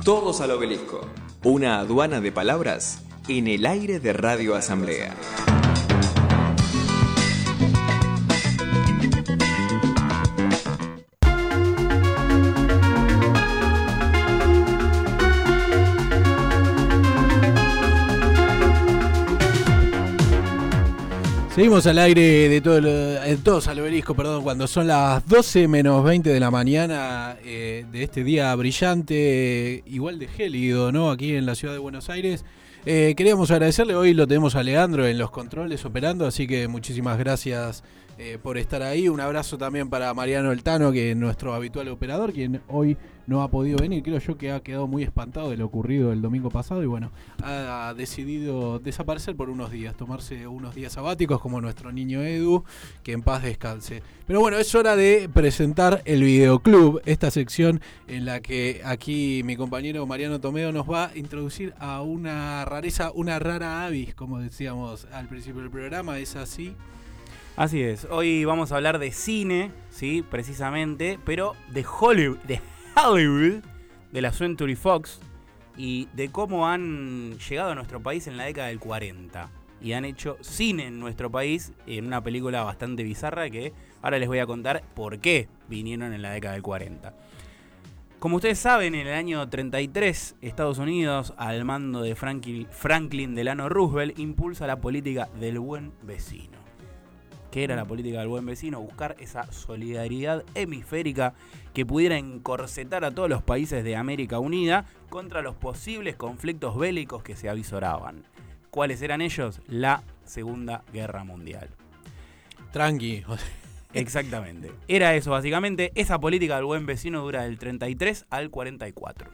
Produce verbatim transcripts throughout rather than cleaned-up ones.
Todos al Obelisco. Una aduana de palabras en el aire de Radio Asamblea. Seguimos al aire de todo, eh, todos al Obelisco, perdón, cuando son las doce menos veinte de la mañana eh, de este día brillante, eh, igual de gélido, ¿no? Aquí en la ciudad de Buenos Aires. Eh, queríamos agradecerle, hoy lo tenemos a Leandro en los controles operando, así que muchísimas gracias eh, por estar ahí. Un abrazo también para Mariano Eltano, que es nuestro habitual operador, quien hoy no ha podido venir. Creo yo que ha quedado muy espantado de lo ocurrido el domingo pasado y bueno, ha decidido desaparecer por unos días, tomarse unos días sabáticos como nuestro niño Edu, que en paz descanse. Pero bueno, es hora de presentar el Videoclub, esta sección en la que aquí mi compañero Mariano Tomeo nos va a introducir a una rareza, una rara avis, como decíamos al principio del programa. ¿Es así? Así es, hoy vamos a hablar de cine, sí, precisamente, pero de Hollywood, de Hollywood, de la Century Fox, y de cómo han llegado a nuestro país en la década del cuarenta y han hecho cine en nuestro país en una película bastante bizarra que ahora les voy a contar por qué vinieron en la década del cuarenta. Como ustedes saben, en el año treinta y tres, Estados Unidos, al mando de Franklin, Franklin Delano Roosevelt, impulsa la política del buen vecino. ¿Qué era la política del buen vecino? Buscar esa solidaridad hemisférica que pudiera encorsetar a todos los países de América Unida contra los posibles conflictos bélicos que se avisoraban. ¿Cuáles eran ellos? La Segunda Guerra Mundial. Tranqui. Exactamente. Era eso básicamente. Esa política del buen vecino dura del treinta y tres al cuarenta y cuatro.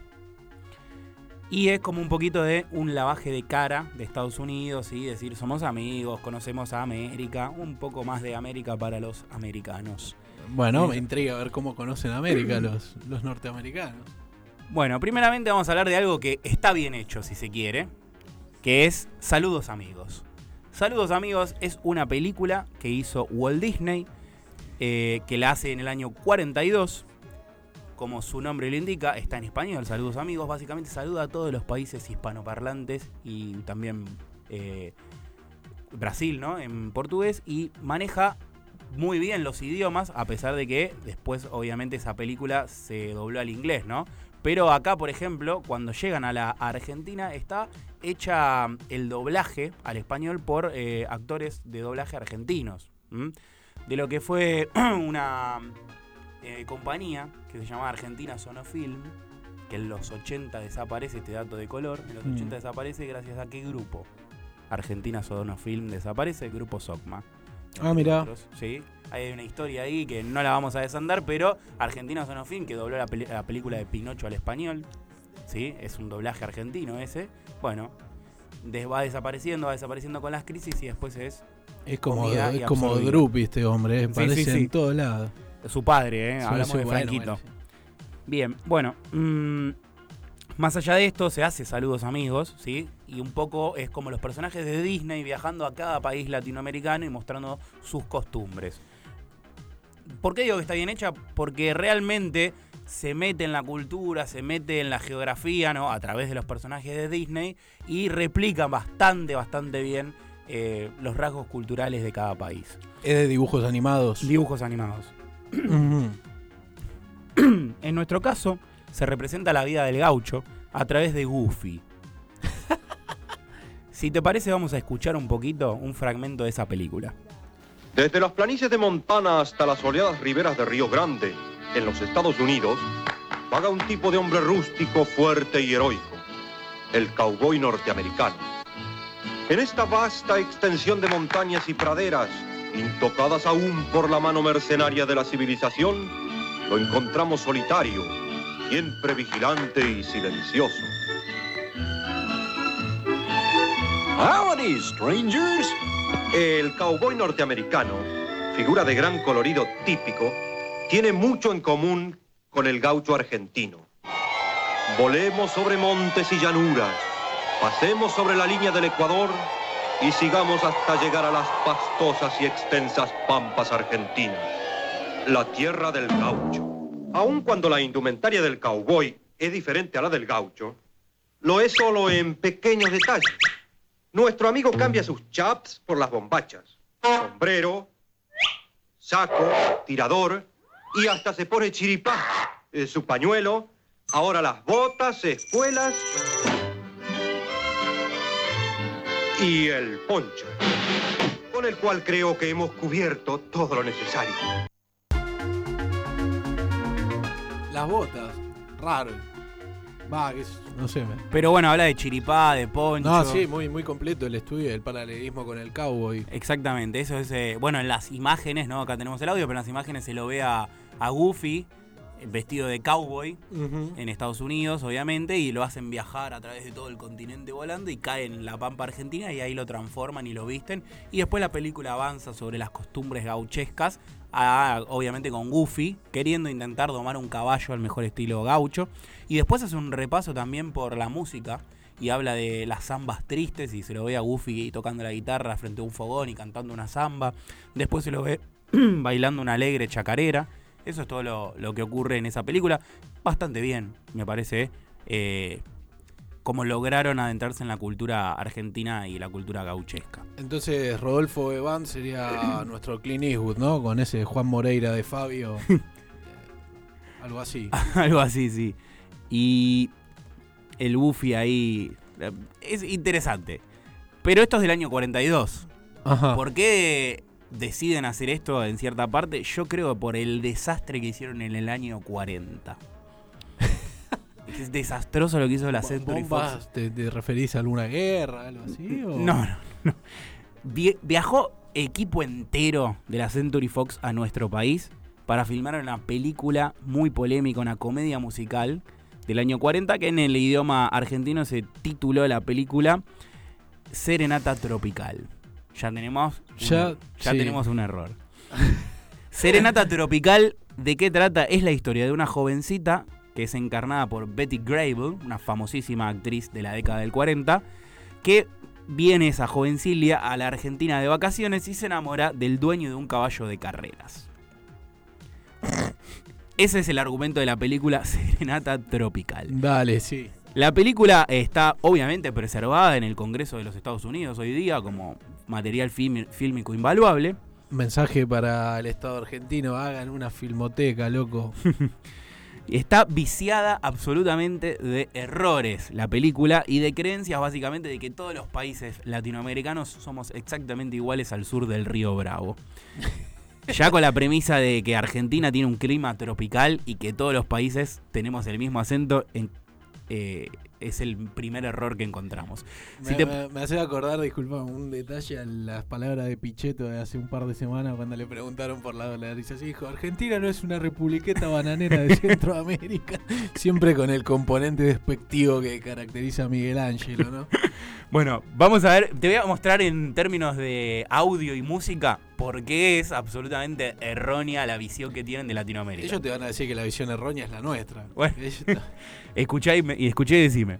Y es como un poquito de un lavaje de cara de Estados Unidos, y decir somos amigos, conocemos a América, un poco más de América para los americanos. Bueno, me intriga ver cómo conocen a América los, los norteamericanos. Bueno, primeramente vamos a hablar de algo que está bien hecho, si se quiere, que es Saludos Amigos. Saludos Amigos es una película que hizo Walt Disney, eh, que la hace en el año cuarenta y dos. Como su nombre lo indica, está en español, Saludos Amigos. Básicamente saluda a todos los países hispanoparlantes y también eh, Brasil, ¿no? En portugués, y maneja muy bien los idiomas, a pesar de que después obviamente esa película se dobló al inglés, ¿no? Pero acá, por ejemplo, cuando llegan a la Argentina, está hecha el doblaje al español por eh, actores de doblaje argentinos. ¿Mm? De lo que fue una... Eh, compañía que se llamaba Argentina Sonofilm, que en los ochenta desaparece, este dato de color, en los mm. ochenta desaparece gracias a qué grupo. Argentina Sonofilm desaparece, el grupo SOCMA. Ah, mirá. Sí, hay una historia ahí que no la vamos a desandar, pero Argentina Sonofilm, que dobló la, peli- la película de Pinocho al español, ¿sí? Es un doblaje argentino ese. Bueno, des- va desapareciendo, va desapareciendo con las crisis y después es... Es como, es como Drupi este hombre, eh, parece sí, sí, sí. en todos lados. Su padre, ¿eh? Hablamos sí, de bueno, Franquito. Bueno, sí. Bien, bueno, mmm, más allá de esto se hace Saludos Amigos, ¿sí? Y un poco es como los personajes de Disney viajando a cada país latinoamericano y mostrando sus costumbres. ¿Por qué digo que está bien hecha? Porque realmente se mete en la cultura, se mete en la geografía, ¿no? A través de los personajes de Disney y replica bastante, bastante bien eh, los rasgos culturales de cada país. ¿Es de dibujos animados? Dibujos animados. En nuestro caso, se representa la vida del gaucho a través de Goofy. Si te parece, vamos a escuchar un poquito, un fragmento de esa película. Desde las planicies de Montana hasta las soleadas riberas de Río Grande, en los Estados Unidos, vaga un tipo de hombre rústico, fuerte y heroico, el cowboy norteamericano. En esta vasta extensión de montañas y praderas, intocadas aún por la mano mercenaria de la civilización, lo encontramos solitario, siempre vigilante y silencioso. Howdy, strangers. El cowboy norteamericano, figura de gran colorido típico, tiene mucho en común con el gaucho argentino. Volemos sobre montes y llanuras, pasemos sobre la línea del Ecuador y sigamos hasta llegar a las pastosas y extensas pampas argentinas, la tierra del gaucho. Aun cuando la indumentaria del cowboy es diferente a la del gaucho, lo es solo en pequeños detalles. Nuestro amigo cambia sus chaps por las bombachas. Sombrero, saco, tirador y hasta se pone chiripá. Eh, su pañuelo, ahora las botas, espuelas y el poncho, con el cual creo que hemos cubierto todo lo necesario. Las botas, raro. Va, que es- no sé. Me... Pero bueno, habla de chiripá, de poncho. No, sí, muy, muy completo el estudio del paralelismo con el cowboy. Exactamente, eso es. eh, bueno, en las imágenes, ¿no? Acá tenemos el audio, pero en las imágenes se lo ve a, a Goofy eh, vestido de cowboy Uh-huh. en Estados Unidos, obviamente, y lo hacen viajar a través de todo el continente volando y cae en la pampa argentina y ahí lo transforman y lo visten. Y después la película avanza sobre las costumbres gauchescas, a, obviamente con Goofy, queriendo intentar domar un caballo al mejor estilo gaucho. Y después hace un repaso también por la música y habla de las zambas tristes y se lo ve a Goofy tocando la guitarra frente a un fogón y cantando una zamba. Después se lo ve bailando una alegre chacarera. Eso es todo lo, lo que ocurre en esa película. Bastante bien, me parece, eh, como lograron adentrarse en la cultura argentina y la cultura gauchesca. Entonces Rodolfo Eván sería nuestro Clint Eastwood, ¿no? Con ese Juan Moreira de Fabio. Eh, Algo así. Algo así, sí. Y el Goofy ahí eh, es interesante. Pero esto es del año cuarenta y dos. Ajá. ¿Por qué deciden hacer esto en cierta parte? Yo creo por el desastre que hicieron en el año cuarenta. Es desastroso lo que hizo la Century Fox. ¿Bombas te, te referís a alguna guerra, algo así? O? No, no, no. Vi- viajó equipo entero de la Century Fox a nuestro país para filmar una película muy polémica, una comedia musical del año cuarenta, que en el idioma argentino se tituló la película Serenata Tropical. Ya tenemos un, Ya, ya sí. tenemos un error. Serenata Tropical, ¿de qué trata? Es la historia de una jovencita que es encarnada por Betty Grable, una famosísima actriz de la década del cuarenta, que viene esa jovencilia a la Argentina de vacaciones y se enamora del dueño de un caballo de carreras. Ese es el argumento de la película Serenata Tropical. Dale, sí. La película está obviamente preservada en el Congreso de los Estados Unidos hoy día como material film- fílmico invaluable. Mensaje para el Estado argentino, hagan una filmoteca, loco. Está viciada absolutamente de errores la película y de creencias básicamente de que todos los países latinoamericanos somos exactamente iguales al sur del río Bravo. Ya con la premisa de que Argentina tiene un clima tropical y que todos los países tenemos el mismo acento, en, eh, es el primer error que encontramos. Me, Si te- me- me hace acordar, disculpa, un detalle a las palabras de Pichetto de hace un par de semanas cuando le preguntaron por la dolarización. Dijo, Argentina no es una republiqueta bananera de Centroamérica. Siempre con el componente despectivo que caracteriza a Miguel Ángelo, ¿no? Bueno, vamos a ver, te voy a mostrar en términos de audio y música por qué es absolutamente errónea la visión que tienen de Latinoamérica. Ellos te van a decir que la visión errónea es la nuestra. Bueno. Ellos- Escuchá y, me- y escuché y decime.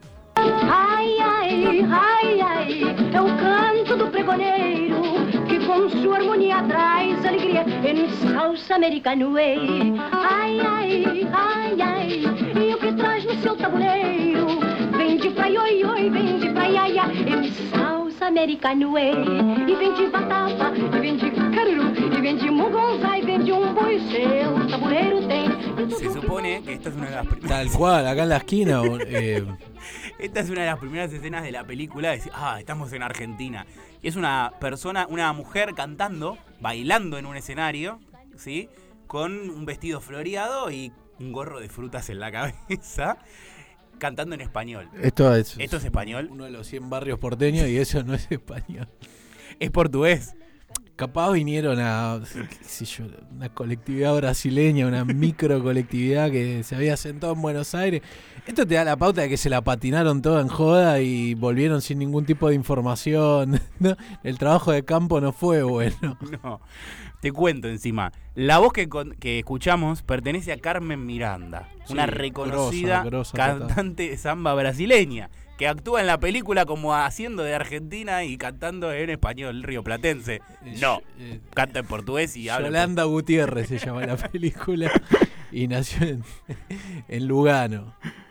Ai, ai, ai, ai, é o canto do pregoneiro que com sua harmonia traz alegria em salsa americano way. Ai, ai, ai, ai, e o que traz no seu tabuleiro vem de praia, oi, oi, vem de praia, ia, em salsa americano way. E vem de batata, e vem de caruru, e vem de mugonzá, e vem de um boi, seu tabuleiro tem. E Se tudo supone que esta es una de las primeras, Tal cual, acá en la esquina. o- eh, esta es una de las primeras escenas de la película. Decir, ah, estamos en Argentina. Y es una persona, una mujer cantando, bailando en un escenario, ¿sí? Con un vestido floreado y un gorro de frutas en la cabeza, cantando en español. esto es, ¿Esto es español? uno de los cien barrios porteños y eso no es español. Es portugués. Capaz vinieron a, qué sé yo, una colectividad brasileña, una micro colectividad que se había sentado en Buenos Aires. Esto te da la pauta de que se la patinaron toda en joda y volvieron sin ningún tipo de información. ¿No? El trabajo de campo no fue bueno. No, te cuento encima. La voz que, con- que escuchamos pertenece a Carmen Miranda, Sí, una reconocida grosa, grosa total. cantante de samba brasileña, que actúa en la película como haciendo de Argentina y cantando en español rioplatense. No, Eh, canta en portugués y habla. Yolanda Gutiérrez se llama la película y nació en, en Lugano.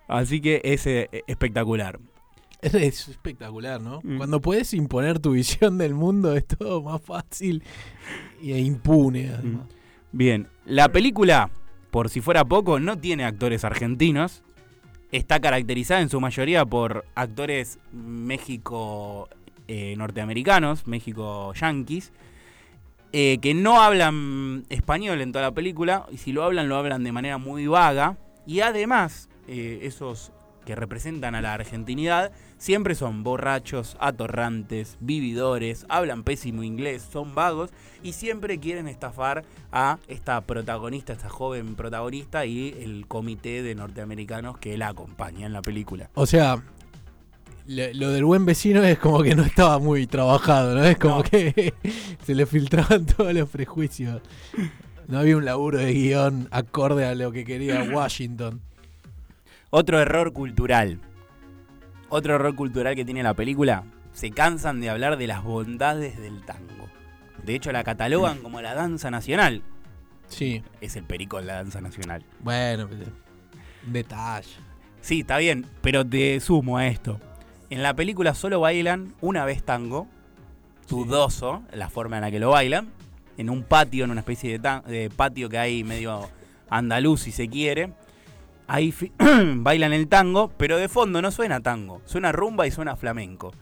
Así que es eh, espectacular. Es, es espectacular, ¿no? Mm. Cuando puedes imponer tu visión del mundo es todo más fácil e impune, además. Bien, la película, por si fuera poco, no tiene actores argentinos. Está caracterizada en su mayoría por actores México eh, norteamericanos, México yanquis, eh, que no hablan español en toda la película, y si lo hablan, lo hablan de manera muy vaga. Y además, eh, esos que representan a la argentinidad siempre son borrachos, atorrantes, vividores, hablan pésimo inglés, son vagos y siempre quieren estafar a esta protagonista, esta joven protagonista y el comité de norteamericanos que la acompaña en la película. O sea, lo, lo del buen vecino es como que no estaba muy trabajado, ¿no? Es como No. que se le filtraban todos los prejuicios. No había un laburo de guión acorde a lo que quería Washington. Otro error cultural. Otro error cultural que tiene la película. Se cansan de hablar de las bondades del tango. De hecho, la catalogan como la danza nacional. Sí, Es el perico de la danza nacional. bueno, un detalle. Sí, está bien, pero te sumo a esto. En la película solo bailan una vez tango. Dudoso la forma en la que lo bailan. En un patio, en una especie de, tan- de patio que hay medio andaluz, si se quiere. Ahí fi- bailan el tango, pero de fondo no suena tango. Suena rumba y suena flamenco.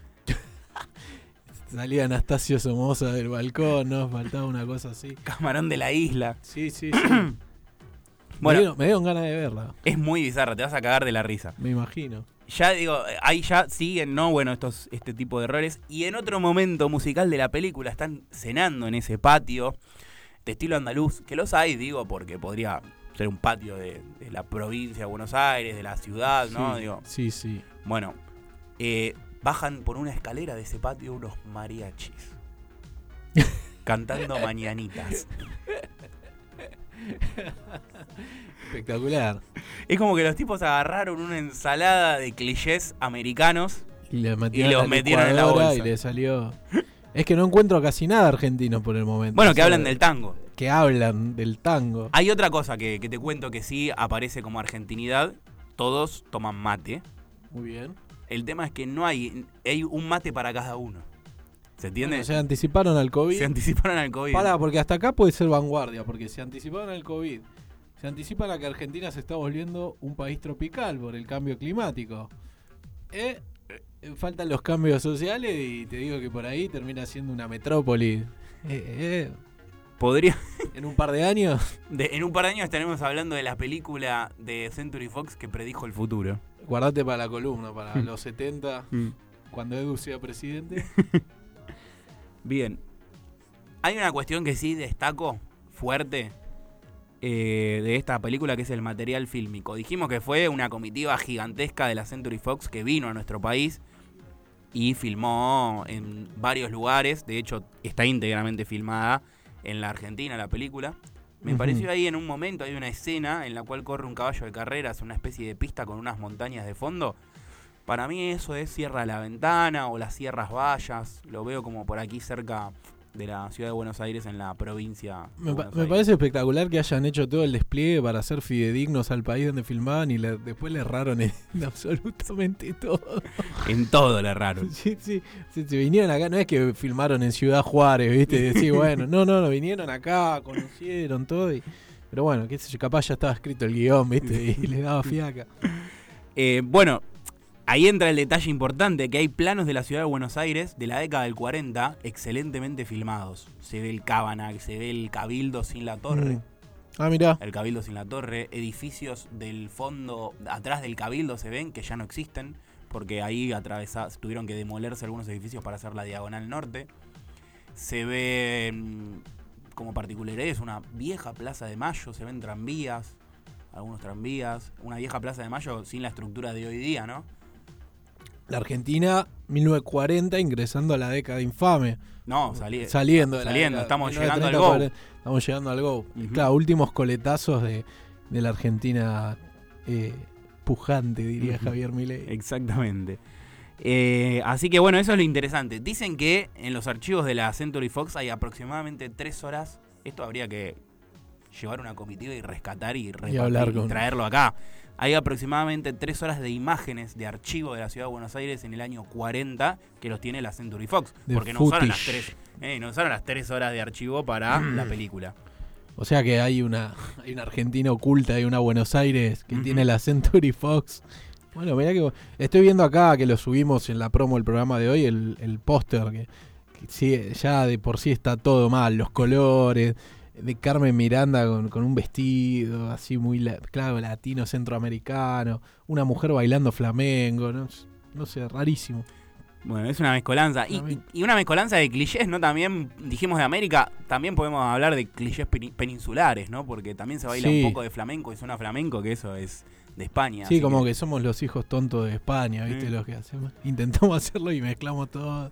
Salía Anastasio Somoza del balcón, ¿no? Faltaba una cosa así. Camarón de la isla. Sí, sí, sí. Bueno. me, dieron, me dieron ganas de verla, Es muy bizarra, te vas a cagar de la risa. me imagino. Ya digo, ahí ya siguen, ¿no? Bueno, estos, este tipo de errores. Y en otro momento musical de la película están cenando en ese patio de estilo andaluz, que los hay, digo, porque podría ser un patio de, de la provincia de Buenos Aires, de la ciudad, ¿no? Sí, Digo, sí, sí. bueno, eh, bajan por una escalera de ese patio unos mariachis cantando mañanitas. Espectacular. Es como que los tipos agarraron una ensalada de clichés americanos. Y, le metieron Y los la metieron en la licuadora bolsa. y le salió. Es que no encuentro casi nada argentino por el momento. Bueno, O que sea, hablan del tango. Que hablan del tango. Hay otra cosa que, que te cuento que sí aparece como argentinidad. Todos toman mate. Muy bien. El tema es que no hay, hay un mate para cada uno. ¿Se entiende? Bueno, se anticiparon al COVID. Se anticiparon al COVID. Pará, porque hasta acá puede ser vanguardia, porque se anticiparon al COVID. Se anticipan a que Argentina se está volviendo un país tropical por el cambio climático. Eh, eh, faltan los cambios sociales y te digo que por ahí termina siendo una metrópoli. Eh, eh, Podría. en un par de años. de- en un par de años estaremos hablando de la película de Century Fox que predijo el futuro. Guardate para la columna, para los setenta, cuando Edu sea presidente. Bien. Hay una cuestión que sí destaco fuerte eh, de esta película, que es el material fílmico. Dijimos que fue una comitiva gigantesca de la Century Fox que vino a nuestro país y filmó en varios lugares. De hecho, está íntegramente filmada en la Argentina la película. Me Ujú. pareció ahí en un momento, hay una escena en la cual corre un caballo de carreras, una especie de pista con unas montañas de fondo. Para mí eso es Sierra de la Ventana o las Sierras Bayas. Lo veo como por aquí cerca de la ciudad de Buenos Aires, en la provincia de Me, pa- Buenos me Aires. parece espectacular que hayan hecho todo el despliegue para ser fidedignos al país donde filmaban y le- después le erraron en, en absolutamente todo. En todo le raro. Sí, sí, sí, sí, vinieron acá, no es que filmaron en Ciudad Juárez, ¿viste? Y decís, bueno, no, no, no, vinieron acá, conocieron todo. Y, pero bueno, qué sé yo, capaz ya estaba escrito el guión, ¿viste? Y les daba fiaca. Eh, bueno, ahí entra el detalle importante, que hay planos de la ciudad de Buenos Aires de la década del cuarenta excelentemente filmados. Se ve el Cábana, se ve el Cabildo sin la torre. Mm. Ah, mirá. El Cabildo sin la torre, edificios del fondo, atrás del Cabildo se ven que ya no existen, porque ahí atravesa- tuvieron que demolerse algunos edificios para hacer la diagonal norte. Se ve, mm, como particularidades, una vieja Plaza de Mayo, se ven tranvías, algunos tranvías, una vieja Plaza de Mayo sin la estructura de hoy día, ¿no? La Argentina, mil novecientos cuarenta, ingresando a la década infame. No, salí, Saliendo. de la saliendo, década, estamos mil llegando al novecientos Go. treinta, cuarenta, estamos llegando al Go. Ujú. Claro, últimos coletazos de, de la Argentina eh, pujante, diría Ujú. Javier Milei. Exactamente. Eh, así que bueno, eso es lo interesante. Dicen que en los archivos de la Century Fox hay aproximadamente tres horas. Esto habría que llevar una comitiva y rescatar y, repartir, hablar y con- traerlo acá. hay aproximadamente tres horas de imágenes de archivo de la ciudad de Buenos Aires en el año cuarenta que los tiene la Century Fox. De porque no usaron, las footage. tres, eh, no usaron las tres horas de archivo para la película. O sea que hay una, hay una Argentina oculta, hay una Buenos Aires que Ujú. tiene la Century Fox. Bueno, mirá que estoy viendo acá que lo subimos en la promo del programa de hoy, el, el póster, que, que sí, ya de por sí está todo mal, los colores, de Carmen Miranda con, con un vestido así muy, la- claro, latino, centroamericano, una mujer bailando flamenco, no, no sé, rarísimo. Bueno, es una mezcolanza. Y, y- y una mezcolanza de clichés, ¿no? También dijimos de América, también podemos hablar de clichés peni- peninsulares, ¿no? Porque también se baila Sí. un poco de flamenco y suena flamenco, que eso es de España. Sí, así como que somos los hijos tontos de España, ¿viste? Mm. Lo que hacemos. Intentamos hacerlo y mezclamos todo.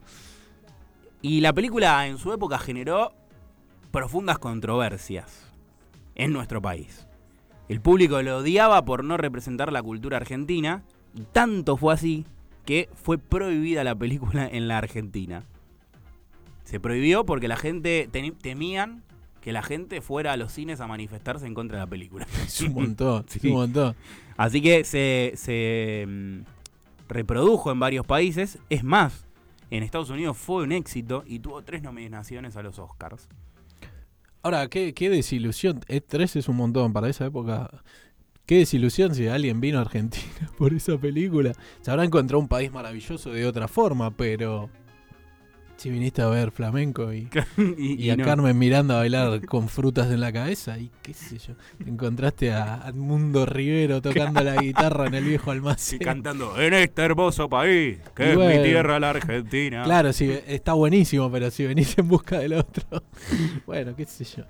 Y la película en su época generó profundas controversias en nuestro país. El público lo odiaba por no representar la cultura argentina, y tanto fue así que fue prohibida la película en la Argentina. Se prohibió porque la gente teni- temían que la gente fuera a los cines a manifestarse en contra de la película. Es un montón, es Sí. un montón. Así que se, se mm, reprodujo en varios países. Es más, en Estados Unidos fue un éxito y tuvo tres nominaciones a los Oscars. Ahora, qué, qué desilusión. E tres es un montón para esa época. Qué desilusión si alguien vino a Argentina por esa película. Se habrá encontrado un país maravilloso de otra forma, pero si viniste a ver flamenco y, y, y a no. Carmen Miranda a bailar con frutas en la cabeza, y qué sé yo, te encontraste a Edmundo Rivero tocando la guitarra en el viejo Sí, almacén. cantando en este hermoso país, que Y es bueno. mi tierra, la Argentina. Claro, sí, está buenísimo, pero si venís en busca del otro, bueno, qué sé yo.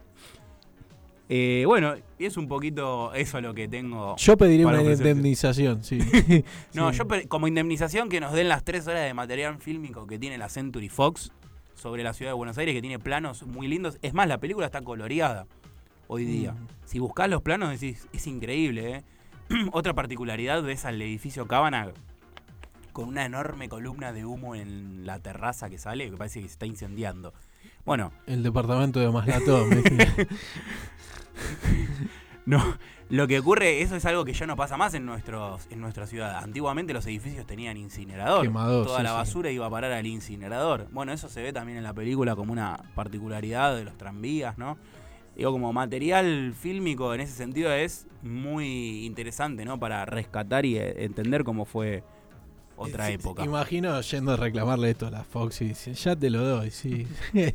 Eh, bueno, y es un poquito eso lo que tengo. Yo pediría para una ofrecerte. indemnización, sí. No, Sí. yo pe- como indemnización que nos den las tres horas de material fílmico que tiene la Century Fox sobre la ciudad de Buenos Aires, que tiene planos muy lindos. Es más, la película está coloreada hoy día. Mm. Si buscás los planos decís, es increíble, ¿eh? Otra particularidad ves al edificio Cábana con una enorme columna de humo en la terraza que sale, que parece que se está incendiando. Bueno, El departamento de Maslatón, ¿viste? no, lo que ocurre, eso es algo que ya no pasa más en nuestros en nuestra ciudad. Antiguamente los edificios tenían incinerador. Quemador, Toda sí, la sí. basura iba a parar al incinerador. Bueno, eso se ve también en la película como una particularidad de los tranvías, ¿no? Digo, como material fílmico en ese sentido es muy interesante, ¿no? Para rescatar y eh, entender cómo fue otra Sí, época. Imagino yendo a reclamarle esto a la Fox y dice, ya te lo doy, sí.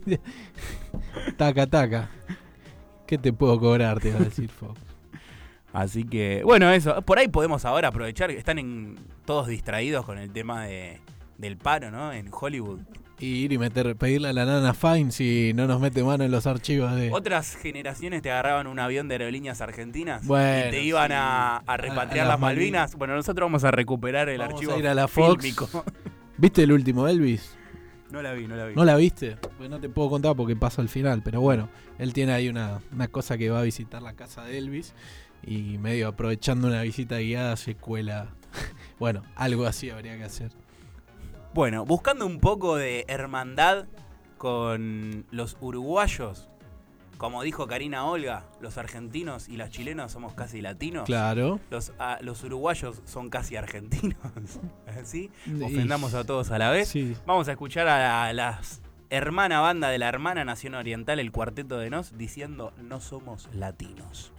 Taca, taca. ¿Qué te puedo cobrar? Te va a decir Fox. Así que, bueno, eso. Por ahí podemos ahora aprovechar que están en, todos distraídos con el tema de, del paro, ¿no? En Hollywood. Y ir y meter, pedirle a la nana Fine si no nos mete mano en los archivos de... Otras generaciones te agarraban un avión de aerolíneas argentinas Bueno, y te iban sí. a, a A- repatriar a las las Malvinas. Bueno, nosotros vamos a recuperar el Vamos archivo a ir a la Fox. fílmico. ¿Viste el último Elvis? No la vi, no la vi. ¿No la viste? Pues no te puedo contar porque pasa al final, pero bueno, él tiene ahí una, una cosa que va a visitar la casa de Elvis y medio aprovechando una visita guiada se cuela. Bueno, algo así habría que hacer. Bueno, buscando un poco de hermandad con los uruguayos, como dijo Karina Olga, los argentinos y los chilenos somos casi latinos. Claro. Los, ah, los uruguayos son casi argentinos. ¿Sí? Y- Ofendamos a todos a la vez. Sí. Vamos a escuchar a la las hermana banda de la hermana Nación Oriental, el Cuarteto de Nos, diciendo no somos latinos.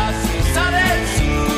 gaseosa del sur.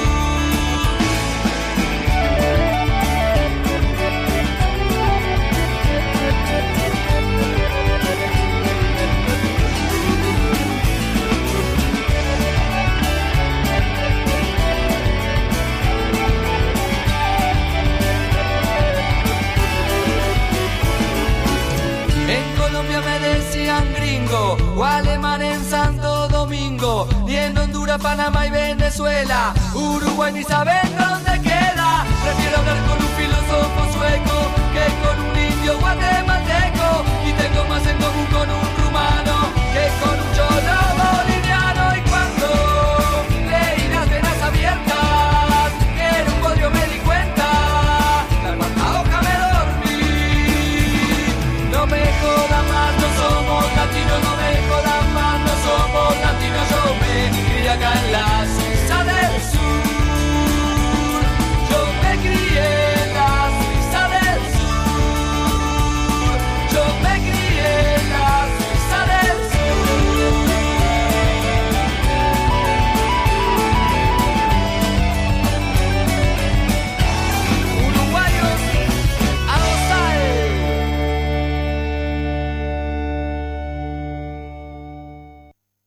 En Colombia me decían gringo, o alemán en Santo Domingo, y en Honduras, Panamá y Venezuela, Uruguay ni saben dónde queda. Prefiero hablar con un filósofo sueco que con un indio guatemalteco.